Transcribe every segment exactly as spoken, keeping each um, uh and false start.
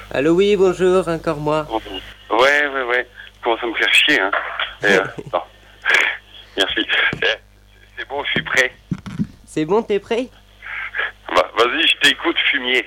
Allô, oui, bonjour, encore moi. Ouais, ouais, ouais. Comment ça me faire chier, hein. Et, euh, non. Merci. Eh, c'est bon, je suis prêt. C'est bon, t'es prêt? Bah, vas-y, je t'écoute, fumier.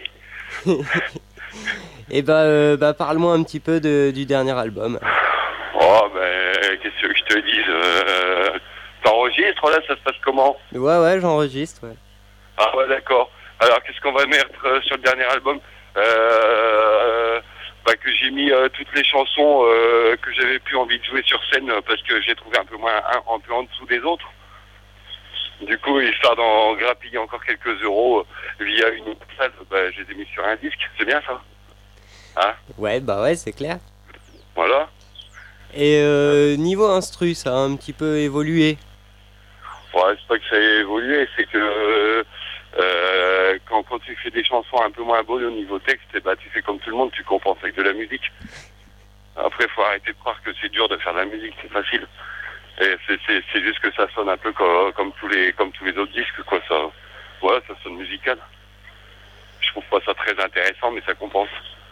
Eh ben, euh, bah, parle-moi un petit peu de, du dernier album. Oh, ben, qu'est-ce que je te dise euh, T'enregistres, là, ça se passe comment? Ouais, ouais, j'enregistre, ouais. Ah ouais, d'accord. Alors, qu'est-ce qu'on va mettre euh, sur le dernier album? euh, bah, Que j'ai mis euh, toutes les chansons euh, que j'avais plus envie de jouer sur scène euh, parce que j'ai trouvé un peu moins un, un peu en dessous des autres. Du coup, histoire d'en grappiller encore quelques euros euh, via une salle, bah, je les ai mis sur un disque. C'est bien ça, hein? Ouais, bah ouais, c'est clair. Voilà. Et euh, niveau instru, ça a un petit peu évolué. Ouais, c'est pas que ça a évolué, c'est que euh, euh, quand, quand tu fais des chansons un peu moins bonnes au niveau texte, eh bah, tu fais comme tout le monde, tu compenses avec de la musique. Après, faut arrêter de croire que c'est dur de faire de la musique, c'est facile. Et c'est, c'est, c'est juste que ça sonne un peu comme, comme tous les comme tous les autres disques, quoi. Ça, voilà, ça sonne musical. Je trouve pas ça très intéressant, mais ça compense.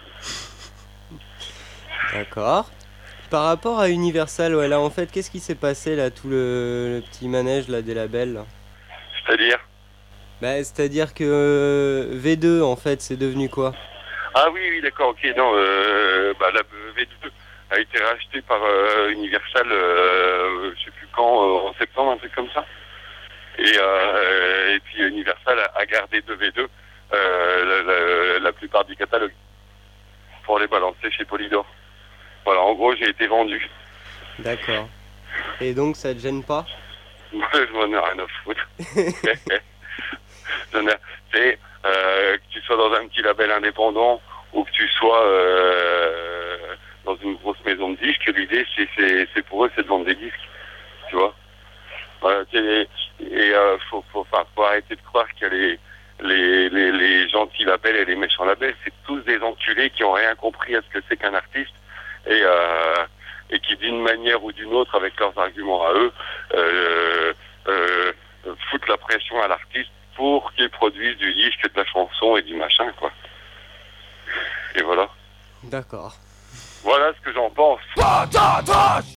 D'accord. Par rapport à Universal, ouais, là, en fait, qu'est-ce qui s'est passé, là, tout le, le petit manège, là, des labels, là? C'est-à-dire? Bah, c'est-à-dire que euh, V deux, en fait, c'est devenu quoi? Ah oui, oui, d'accord, ok, non, euh, bah, la V deux a été rachetée par euh, Universal, euh, je sais plus quand, euh, en septembre, un truc comme ça. Et, euh, et puis Universal a, a gardé de V deux euh, la, la, la plupart du catalogue pour les balancer chez Polydor. Voilà, en gros, j'ai été vendu. D'accord. Et donc, ça te gêne pas? Moi, je m'en ai rien à foutre. J'en ai- C'est euh, que tu sois dans un petit label indépendant ou que tu sois euh, dans une grosse maison de disques, l'idée, c'est, c'est, c'est pour eux, c'est de vendre des disques, tu vois. Voilà, et et euh, faut, faut, enfin, faut arrêter de croire que les, les, les, les gentils labels et les méchants labels, c'est tous des enculés qui ont rien compris à ce que c'est qu'un artiste et, euh, et qui, d'une manière ou d'une autre, avec leurs arguments à eux, euh, euh, foutent la pression à l'artiste pour qu'il produise du disque, de la chanson et du machin, quoi. Et voilà. D'accord. Voilà ce que j'en pense.